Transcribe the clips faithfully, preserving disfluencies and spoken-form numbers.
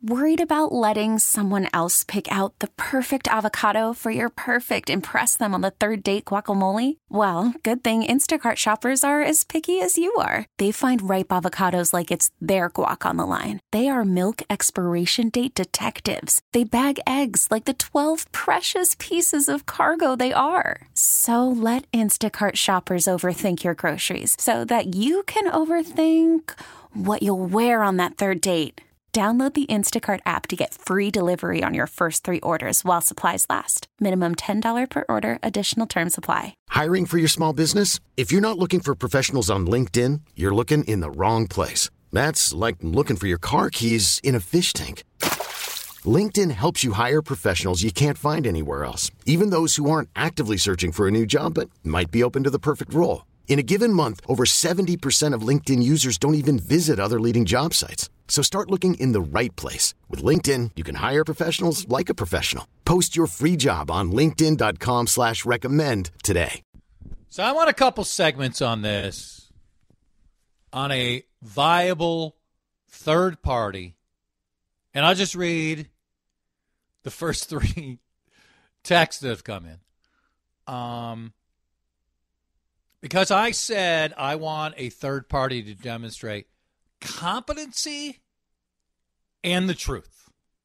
Worried about letting someone else pick out the perfect avocado for your perfect impress them on the third date guacamole? Well, good thing Instacart shoppers are as picky as you are. They find ripe avocados like it's their guac on the line. They are milk expiration date detectives. They bag eggs like the twelve precious pieces of cargo they are. So let Instacart shoppers overthink your groceries so that you can overthink what you'll wear on that third date. Download the Instacart app to get free delivery on your first three orders while supplies last. Minimum ten dollars per order. Additional terms apply. Hiring for your small business? If you're not looking for professionals on LinkedIn, you're looking in the wrong place. That's like looking for your car keys in a fish tank. LinkedIn helps you hire professionals you can't find anywhere else, even those who aren't actively searching for a new job but might be open to the perfect role. In a given month, over seventy percent of LinkedIn users don't even visit other leading job sites. So start looking in the right place. With LinkedIn, you can hire professionals like a professional. Post your free job on linkedin dot com slash recommend today. So I want a couple segments on this, on a viable third party. And I'll just read the first three texts that have come in. Um, because I said I want a third party to demonstrate competency and the truth.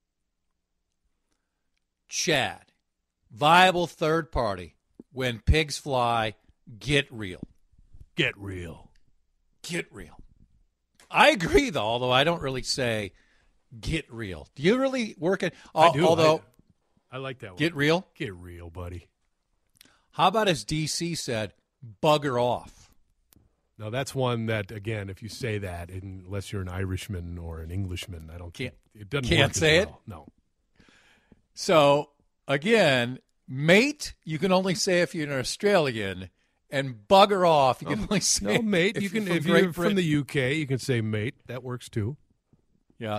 Chad, viable third party. When pigs fly, get real. Get real. Get real. I agree, though, although I don't really say get real. Do you really work at I do. Although, I, I like that one. Get real? Get real, buddy. How about, as D C said, bugger off? Now, that's one that, again, if you say that, unless you're an Irishman or an Englishman, I don't can't, think it doesn't can't work say as well. it? No. So, again, mate, you can only say if you're an Australian, and bugger off, you can no, only say no, mate. If you can you're if from you're from the U K, you can say mate. That works too. Yeah.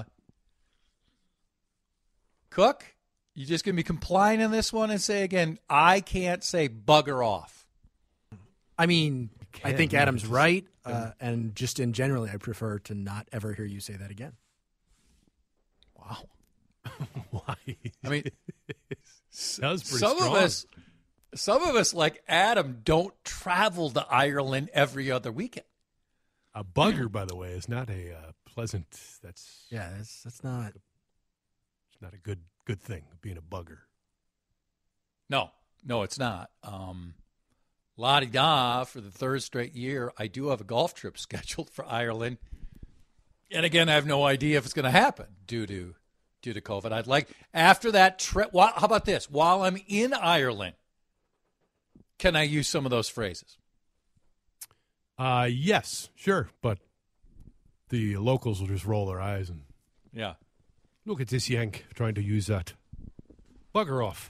Cook, you just gonna be complying in this one and say again, I can't say bugger off. I mean, I think man, Adam's just- right, uh, and just in generally, I prefer to not ever hear you say that again. Wow. Why? I mean, that was pretty some strong. of us, some of us like Adam don't travel to Ireland every other weekend. A bugger, by the way, is not a uh, pleasant. That's Yeah, that's that's not. it's not a good good thing. Being a bugger. No, no, it's not. Um, La-di-da, for the third straight year, I do have a golf trip scheduled for Ireland. And again, I have no idea if it's going to happen due to due to COVID. I'd like, after that trip, how about this? While I'm in Ireland, can I use some of those phrases? Uh, yes, sure, but the locals will just roll their eyes and Yeah. look at this yank trying to use that. Bugger off.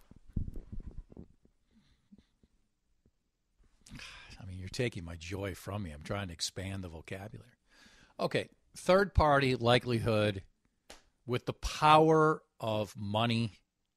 I mean, you're taking my joy from me. I'm trying to expand the vocabulary. Okay, third party likelihood with the power of money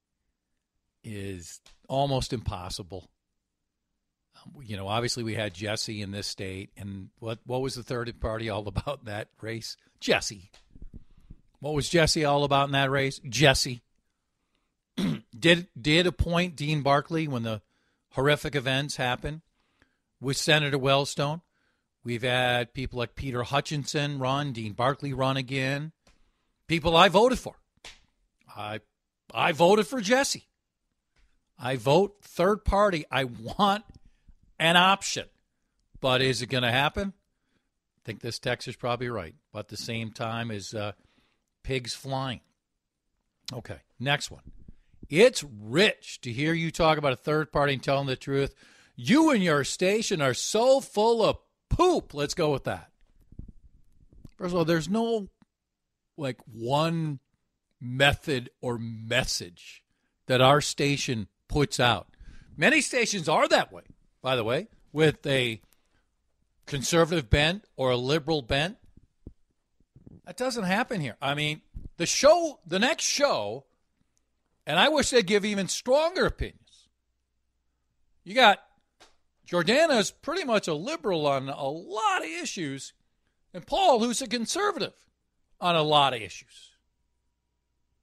is almost impossible. Um, you know, obviously we had Jesse in this state, and what what was the third party all about in that race? Jesse. What was Jesse all about in that race? Jesse. did did appoint Dean Barkley when the horrific events happened with Senator Wellstone. We've had people like Peter Hutchinson run, Dean Barkley run again. People I voted for. I I voted for Jesse. I vote third party. I want an option. But is it going to happen? I think this text is probably right. But at the same time as uh, pigs flying. Okay, next one. It's rich to hear you talk about a third party and telling the truth. You and your station are so full of poop. Let's go with that. First of all, there's no like one method or message that our station puts out. Many stations are that way, by the way, with a conservative bent or a liberal bent. That doesn't happen here. I mean, the show, the next show, and I wish they'd give even stronger opinions. You got Jordana's pretty much a liberal on a lot of issues, and Paul, who's a conservative on a lot of issues.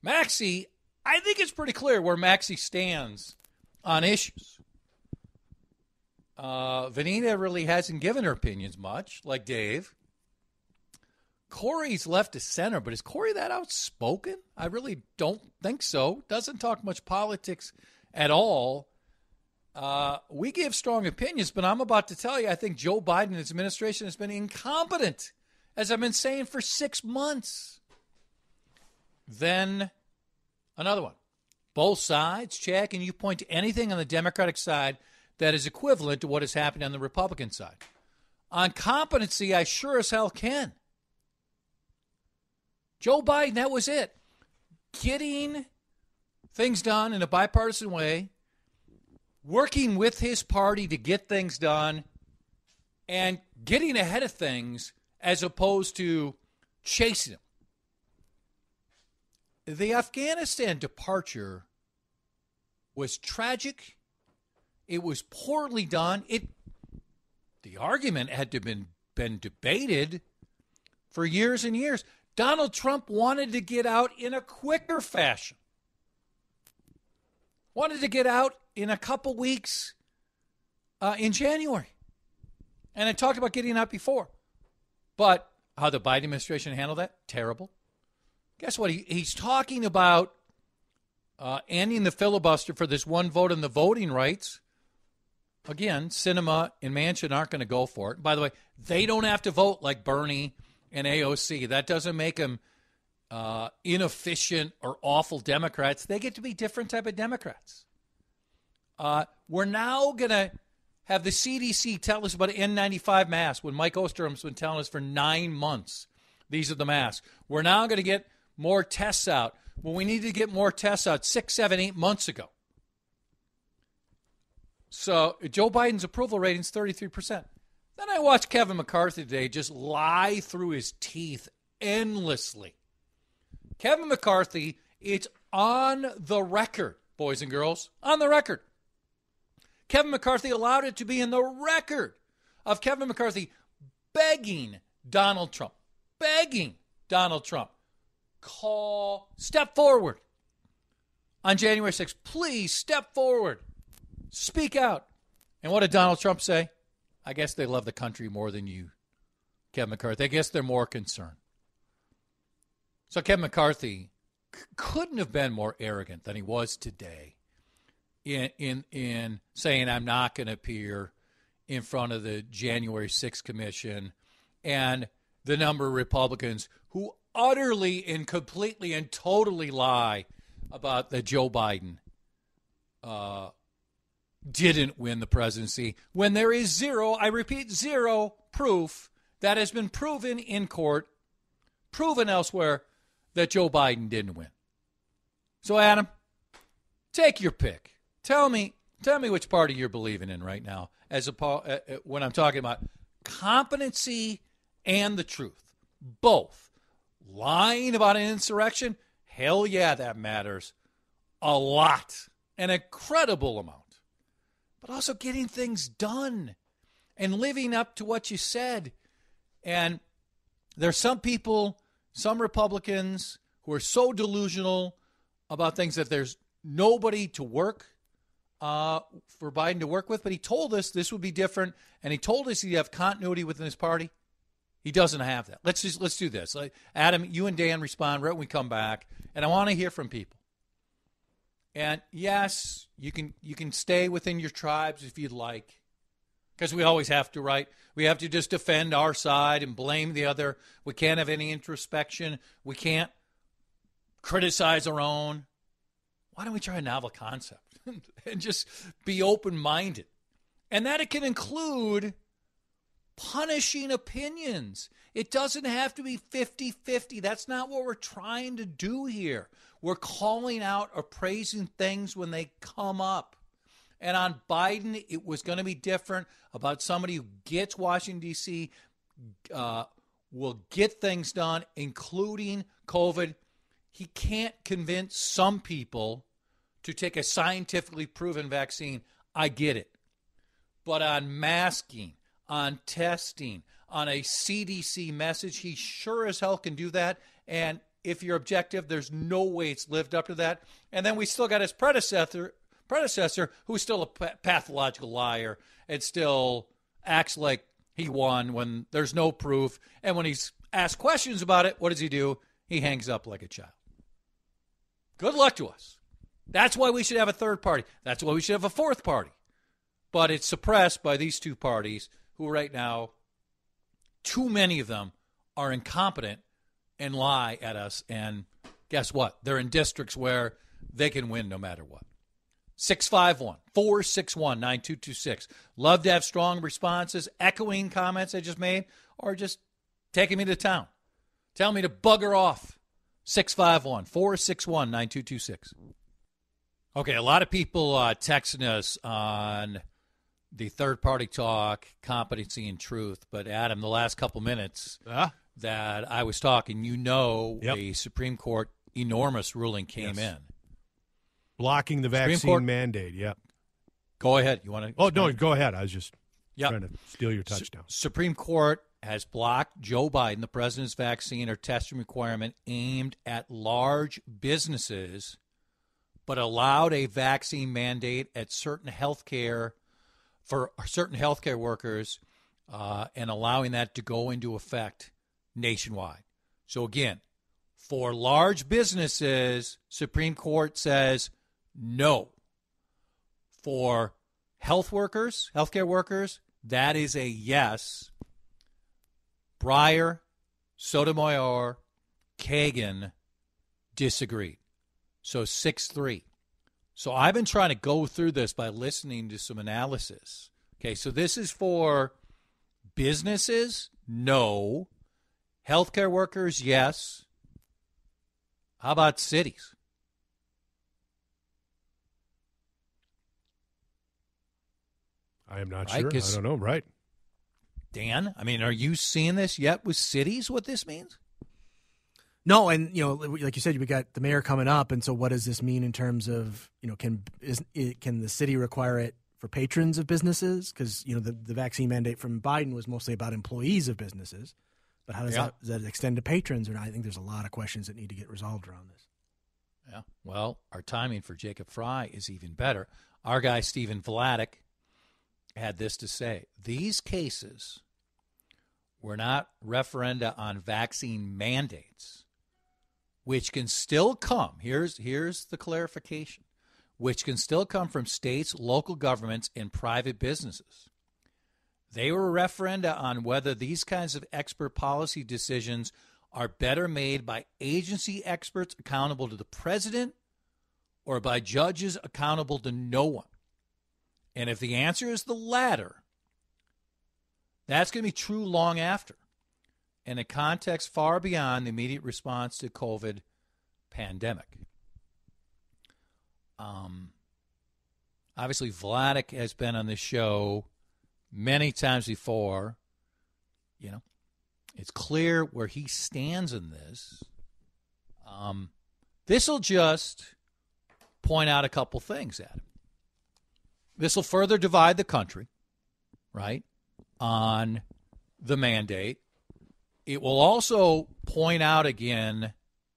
Maxey, I think it's pretty clear where Maxey stands on issues. Uh, Vanita really hasn't given her opinions much, like Dave. Corey's left to center, but is Corey that outspoken? I really don't think so. Doesn't talk much politics at all. Uh, we give strong opinions, but I'm about to tell you, I think Joe Biden and his administration has been incompetent, as I've been saying for six months. Then another one. Both sides, check, and you point to anything on the Democratic side that is equivalent to what has happened on the Republican side. On competency, I sure as hell can. Joe Biden, that was it. Getting things done in a bipartisan way, working with his party to get things done, and getting ahead of things as opposed to chasing them. The Afghanistan departure was tragic. It was poorly done. It, the argument had to been been debated for years and years. Donald Trump wanted to get out in a quicker fashion. Wanted to get out in a couple weeks uh, in January. And I talked about getting out before. But how the Biden administration handled that? Terrible. Guess what? He, he's talking about uh, ending the filibuster for this one vote on the voting rights. Again, Sinema and Manchin aren't going to go for it. By the way, they don't have to vote like Bernie and A O C. That doesn't make them uh, inefficient or awful Democrats. They get to be different type of Democrats. Uh, we're now going to have the C D C tell us about an N ninety-five mask when Mike Osterholm's been telling us for nine months these are the masks. We're now going to get more tests out. Well, we need to get more tests out six, seven, eight months ago. So Joe Biden's approval rating's thirty-three percent. Then I watched Kevin McCarthy today just lie through his teeth endlessly. Kevin McCarthy, it's on the record, boys and girls, on the record. Kevin McCarthy allowed it to be in the record of Kevin McCarthy begging Donald Trump, begging Donald Trump, call, step forward on January sixth. Please step forward. Speak out. And what did Donald Trump say? I guess they love the country more than you, Kevin McCarthy. I guess they're more concerned. So Kevin McCarthy c- couldn't have been more arrogant than he was today in in, in saying, I'm not going to appear in front of the January sixth commission, and the number of Republicans who utterly and completely and totally lie about that Joe Biden uh didn't win the presidency when there is zero, I repeat, zero proof that has been proven in court, proven elsewhere, that Joe Biden didn't win. So, Adam, take your pick. Tell me, tell me which party you're believing in right now as a, uh, when I'm talking about competency and the truth. Both. Lying about an insurrection, hell yeah, that matters a lot, an incredible amount. But also getting things done and living up to what you said. And there's some people, some Republicans, who are so delusional about things that there's nobody to work uh, for Biden to work with. But he told us this would be different, and he told us he'd have continuity within his party. He doesn't have that. Let's just let's do this. Like, Adam, you and Dan respond right when we come back, and I want to hear from people. And yes, you can you can stay within your tribes if you'd like, because we always have to, right? We have to just defend our side and blame the other. We can't have any introspection. We can't criticize our own. Why don't we try a novel concept and just be open-minded? And that it can include punishing opinions. It doesn't have to be fifty-fifty. That's not what we're trying to do here. We're calling out or praising things when they come up. And on Biden, it was going to be different about somebody who gets Washington, D C, uh, will get things done, including COVID. He can't convince some people to take a scientifically proven vaccine. I get it. But on masking, on testing, on a C D C message, he sure as hell can do that. And if you're objective, there's no way it's lived up to that. And then we still got his predecessor, predecessor who's still a pathological liar and still acts like he won when there's no proof. And when he's asked questions about it, what does he do? He hangs up like a child. Good luck to us. That's why we should have a third party. That's why we should have a fourth party. But it's suppressed by these two parties who right now, too many of them are incompetent and lie at us. And guess what? They're in districts where they can win no matter what. six five one, four six one, nine two two six. Love to have strong responses, echoing comments I just made, or just taking me to town. Tell me to bugger off. six five one, four six one, nine two two six. Okay, a lot of people uh, texting us on the third-party talk, competency and truth. But, Adam, the last couple minutes uh, that I was talking, you know yep. the Supreme Court enormous ruling came yes. in. Blocking the vaccine Court, mandate, yep. Go ahead. You want to? Oh, no, go ahead. I was just yep. trying to steal your touchdown. Su- Supreme Court has blocked Joe Biden, the president's vaccine or testing requirement aimed at large businesses, but allowed a vaccine mandate at certain health care for certain healthcare workers uh, and allowing that to go into effect nationwide. So, again, for large businesses, Supreme Court says no. For health workers, healthcare workers, that is a yes. Breyer, Sotomayor, Kagan disagreed. So six three. So I've been trying to go through this by listening to some analysis. Okay, so this is for businesses? No. Healthcare workers? Yes. How about cities? I am not right? sure. I don't know. Right. Dan, I mean, are you seeing this yet with cities, what this means? No, and, you know, like you said, we got the mayor coming up, and so what does this mean in terms of, you know, can is, can the city require it for patrons of businesses? Because, you know, the, the vaccine mandate from Biden was mostly about employees of businesses. But how does, yeah. that, does that extend to patrons? Or not? I think there's a lot of questions that need to get resolved around this. Yeah, well, our timing for Jacob Fry is even better. Our guy, Stephen Vladeck, had this to say. These cases were not referenda on vaccine mandates, which can still come. Here's, here's the clarification. Which can still come from states, local governments, and private businesses. They were referenda on whether these kinds of expert policy decisions are better made by agency experts accountable to the president or by judges accountable to no one. And if the answer is the latter, that's going to be true long after, in a context far beyond the immediate response to COVID pandemic. Um, obviously, Vladeck has been on this show many times before. You know, it's clear where he stands in this. Um, this will just point out a couple things, Adam. This will further divide the country, right, on the mandate. It will also point out again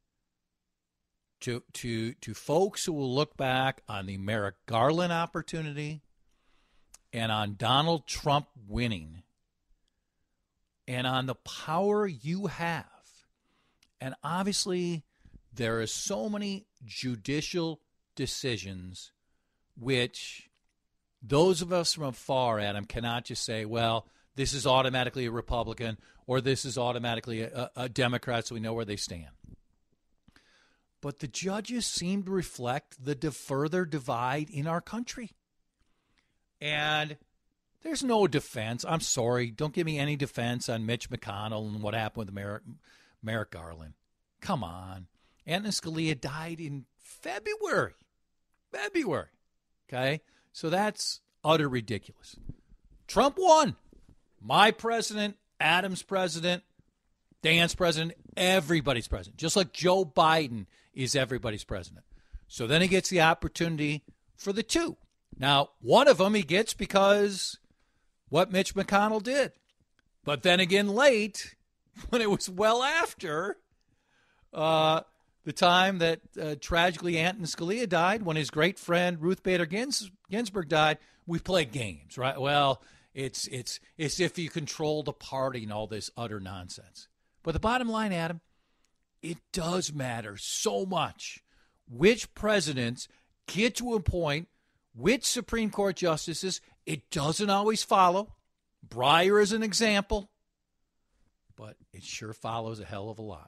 to to to folks who will look back on the Merrick Garland opportunity and on Donald Trump winning and on the power you have. And obviously, there are so many judicial decisions which those of us from afar, Adam, cannot just say, well, this is automatically a Republican or this is automatically a, a Democrat, so we know where they stand. But the judges seem to reflect the de- further divide in our country. And there's no defense. I'm sorry. Don't give me any defense on Mitch McConnell and what happened with Merrick, Merrick Garland. Come on. Antonin Scalia died in February. February. Okay? So that's utter ridiculous. Trump won. My president, Adam's president, Dan's president, everybody's president. Just like Joe Biden is everybody's president. So then he gets the opportunity for the two. Now, one of them he gets because what Mitch McConnell did. But then again late, when it was well after, uh, the time that uh, tragically Antonin Scalia died, when his great friend Ruth Bader Gins- Ginsburg died, we played games, right? Well, it's it's it's if you control the party and all this utter nonsense. But the bottom line, Adam, it does matter so much which presidents get to appoint which Supreme Court justices. It doesn't always follow. Breyer is an example, but it sure follows a hell of a lot.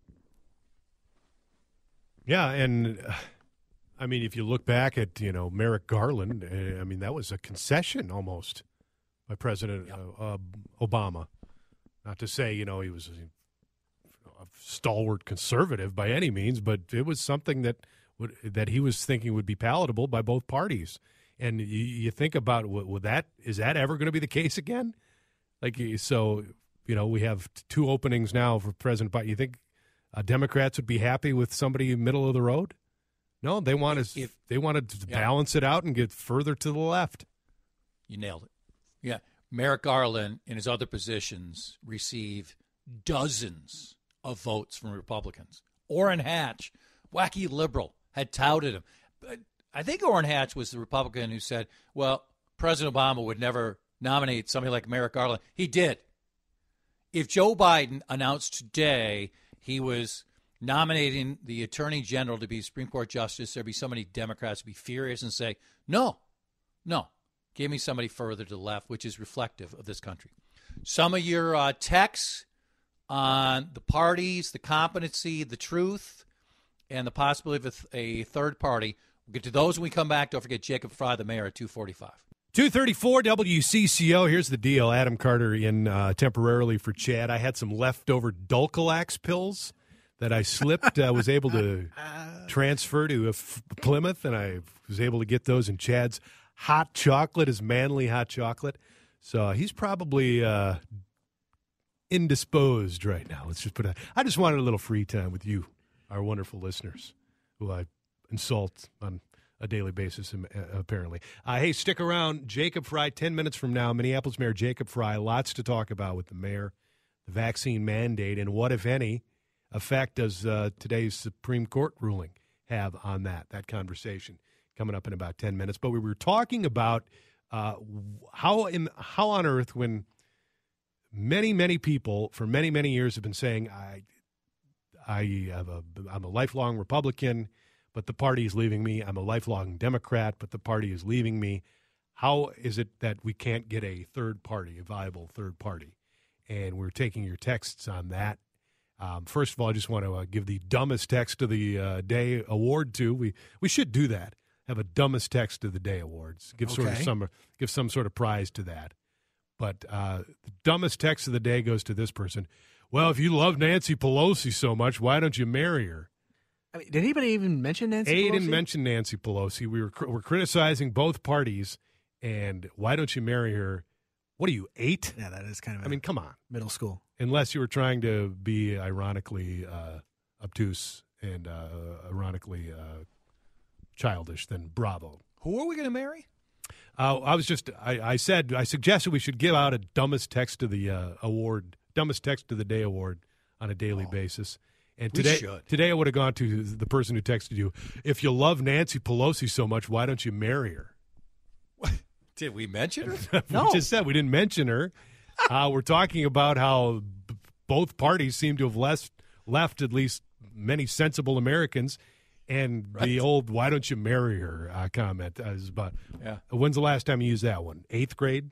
Yeah, and uh, I mean, if you look back at, you know, Merrick Garland, uh, I mean, that was a concession almost by President Yep. uh, uh, Obama. Not to say, you know, he was a, a stalwart conservative by any means, but it was something that would, that he was thinking would be palatable by both parties. And you, you think about, would that is that ever going to be the case again? Like, so, you know, we have two openings now for President Biden. You think uh, Democrats would be happy with somebody middle of the road? No, they want to If, they wanted to yeah. balance it out and get further to the left. You nailed it. Yeah. Merrick Garland in his other positions received dozens of votes from Republicans. Orrin Hatch, wacky liberal, had touted him. But I think Orrin Hatch was the Republican who said, well, President Obama would never nominate somebody like Merrick Garland. He did. If Joe Biden announced today he was nominating the Attorney General to be Supreme Court Justice, there'd be so many Democrats who'd be furious and say, no, no, give me somebody further to the left, which is reflective of this country. Some of your uh, texts on the parties, the competency, the truth, and the possibility of a, a third party. We'll get to those when we come back. Don't forget Jacob Fry, the mayor, at two forty-five. two thirty-four W C C O. Here's the deal. Adam Carter in uh, temporarily for Chad. I had some leftover Dulcolax pills that I slipped. I uh, was able to transfer to uh, Plymouth, and I was able to get those in Chad's hot chocolate, his manly hot chocolate. So he's probably uh, indisposed right now. Let's just put it. I just wanted a little free time with you, our wonderful listeners, who I insult on a daily basis, apparently. Uh, hey, stick around. Jacob Fry, ten minutes from now, Minneapolis Mayor Jacob Fry. Lots to talk about with the mayor, the vaccine mandate, and what, if any, effect does uh, today's Supreme Court ruling have on that, that conversation coming up in about ten minutes. But we were talking about uh, how, in, how on earth, when many, many people for many, many years have been saying, I, I have a, I'm a lifelong Republican, but the party is leaving me. I'm a lifelong Democrat, but the party is leaving me. How is it that we can't get a third party, a viable third party? And we're taking your texts on that. Um, first of all, I just want to uh, give the dumbest text of the uh, day award to. We we should do that. Have a dumbest text of the day awards. Give Okay. sort of some give some sort of prize to that. But uh, the dumbest text of the day goes to this person. Well, if you love Nancy Pelosi so much, why don't you marry her? I mean, did anybody even mention Nancy A Pelosi? didn't mention Nancy Pelosi. We were we're criticizing both parties, and why don't you marry her? What are you, eight? Yeah, that is kind of I mean, come on. middle school. Unless you were trying to be ironically uh, obtuse and uh, ironically uh, childish, then bravo. Who are we going to marry? Uh, I was just, I, I said, I suggested we should give out a dumbest text of the uh, award, dumbest text of the day award on a daily Oh. basis. And We today, should. today I would have gone to the person who texted you, if you love Nancy Pelosi so much, why don't you marry her? Did we mention her? we No. just said we didn't mention her. Uh, we're talking about how b- both parties seem to have left, left at least many sensible Americans. And Right. the old "why don't you marry her" uh, comment is about. Yeah. When's the last time you used that one? Eighth grade.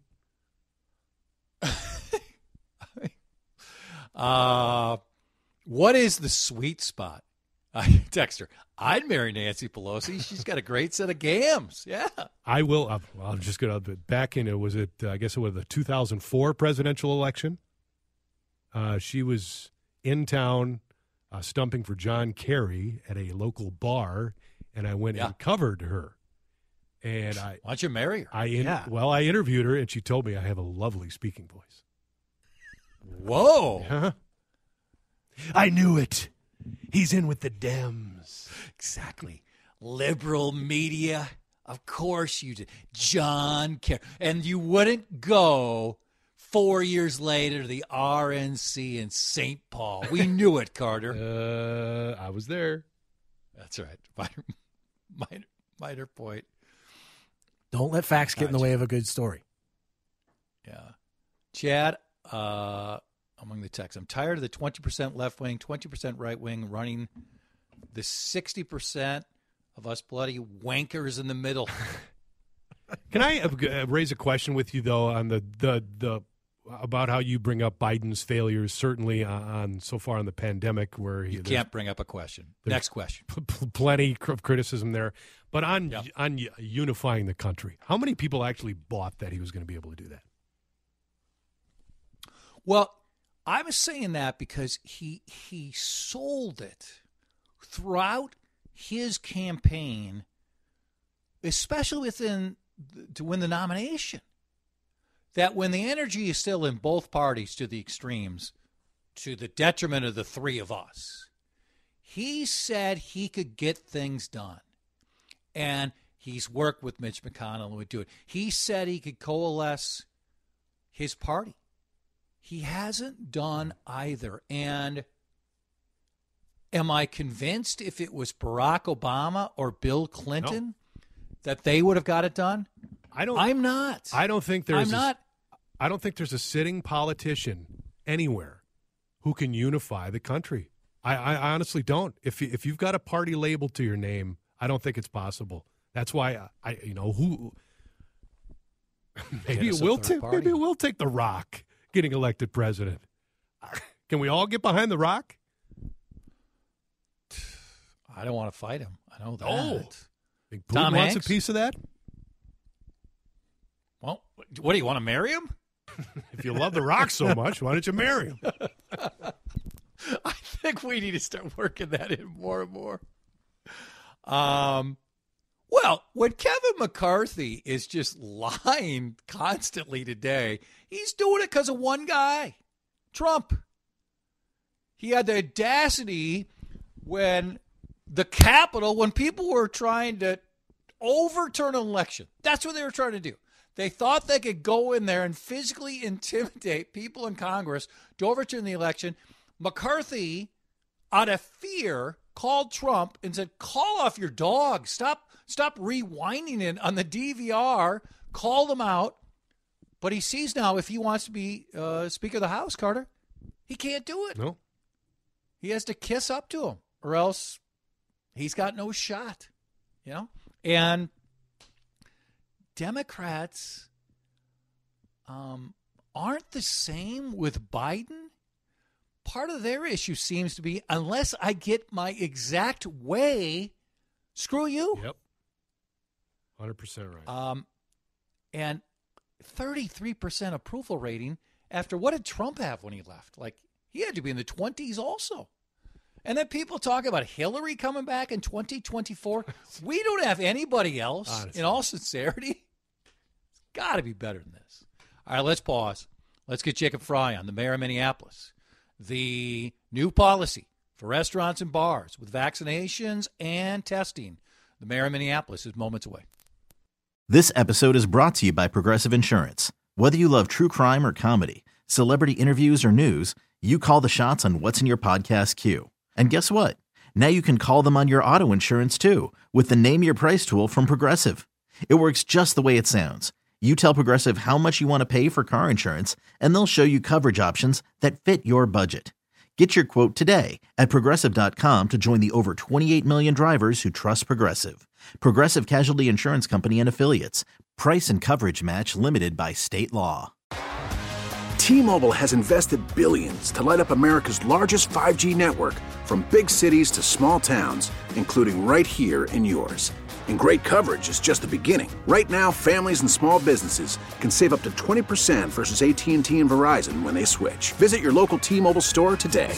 Uh, what is the sweet spot? I text her. I'd marry Nancy Pelosi. She's got a great set of gams. Yeah. I will. Uh, well, I'm just going to back in. It was it. Uh, I guess it was the two thousand four presidential election. Uh, she was in town, uh, stumping for John Kerry at a local bar, and I went Yeah. and covered her. And I, Why don't you marry her? I, in, Yeah. well, I interviewed her, and she told me I have a lovely speaking voice. Whoa. Huh? I knew it. He's in with the Dems. Exactly. Liberal media. Of course you did. John Kerry. And you wouldn't go four years later, the R N C in Saint Paul. We knew it, Carter. Uh, I was there. That's right. Minor, minor, minor point. Don't let facts get in the way of a good story. Yeah. Chad, uh, among the texts, I'm tired of the twenty percent left wing, twenty percent right wing running the sixty percent of us bloody wankers in the middle. Can I uh, raise a question with you, though, on the, the, the about how you bring up Biden's failures, certainly on, on so far on the pandemic, where he, you can't bring up a question. Next question. P- plenty of criticism there. But on yep. on unifying the country, how many people actually bought that he was going to be able to do that? Well, I was saying that because he he sold it throughout his campaign, especially within to win the nomination, that when the energy is still in both parties to the extremes, to the detriment of the three of us, he said he could get things done. And he's worked with Mitch McConnell and would do it. He said he could coalesce his party. He hasn't done either. And am I convinced if it was Barack Obama or Bill Clinton no. that they would have got it done? I don't. I'm not. I don't think there's. I'm a, not. I don't think there's a sitting politician anywhere who can unify the country. I, I honestly don't. If if you've got a party label to your name, I don't think it's possible. That's why I, I you know, who maybe it will take maybe it will take The Rock getting elected president. Can we all get behind The Rock? I don't want to fight him. I know that. Oh, think Putin Tom wants Hanks? a piece of that? Well, what do you want to marry him? If you love The Rock so much, why don't you marry him? I think we need to start working that in more and more. Um, well, when Kevin McCarthy is just lying constantly today, he's doing it because of one guy, Trump. He had the audacity when the Capitol, when people were trying to overturn an election, that's what they were trying to do. They thought they could go in there and physically intimidate people in Congress to overturn the election. McCarthy, out of fear, called Trump and said, call off your dog. Stop stop rewinding it on the D V R. Call them out. But he sees now if he wants to be uh, Speaker of the House, Carter, he can't do it. No. He has to kiss up to him or else he's got no shot. You know? And Democrats um, aren't the same with Biden. Part of their issue seems to be, unless I get my exact way, screw you. Yep. one hundred percent right. Um, and thirty-three percent approval rating after what did Trump have when he left? Like, he had to be in the twenties also. And then people talk about Hillary coming back in twenty twenty-four. We don't have anybody else, honestly, in all sincerity. It's got to be better than this. All right, let's pause. Let's get Jacob Fry on, the mayor of Minneapolis. The new policy for restaurants and bars with vaccinations and testing. The mayor of Minneapolis is moments away. This episode is brought to you by Progressive Insurance. Whether you love true crime or comedy, celebrity interviews or news, you call the shots on what's in your podcast queue. And guess what? Now you can call them on your auto insurance too with the Name Your Price tool from Progressive. It works just the way it sounds. You tell Progressive how much you want to pay for car insurance, and they'll show you coverage options that fit your budget. Get your quote today at Progressive dot com to join the over twenty-eight million drivers who trust Progressive. Progressive Casualty Insurance Company and Affiliates. Price and coverage match limited by state law. T-Mobile has invested billions to light up America's largest five G network, from big cities to small towns, including right here in yours. And great coverage is just the beginning. Right now, families and small businesses can save up to twenty percent versus A T and T and Verizon when they switch. Visit your local T-Mobile store today.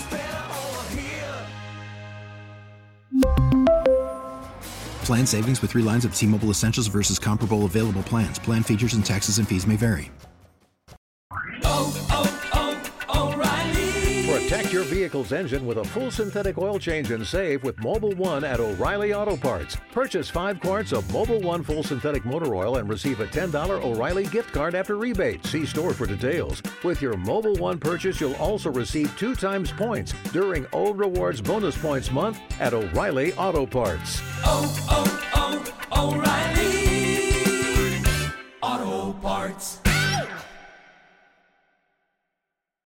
Plan savings with three lines of T-Mobile Essentials versus comparable available plans. Plan features and taxes and fees may vary. Oh, oh, oh, O'Reilly. For a tax Protect your vehicle's engine with a full synthetic oil change and save with Mobil one at O'Reilly Auto Parts. Purchase five quarts of Mobil one full synthetic motor oil and receive a ten dollars O'Reilly gift card after rebate. See store for details. With your Mobil one purchase, you'll also receive two times points during O Rewards Bonus Points Month at O'Reilly Auto Parts. Oh, oh, oh, O'Reilly Auto Parts.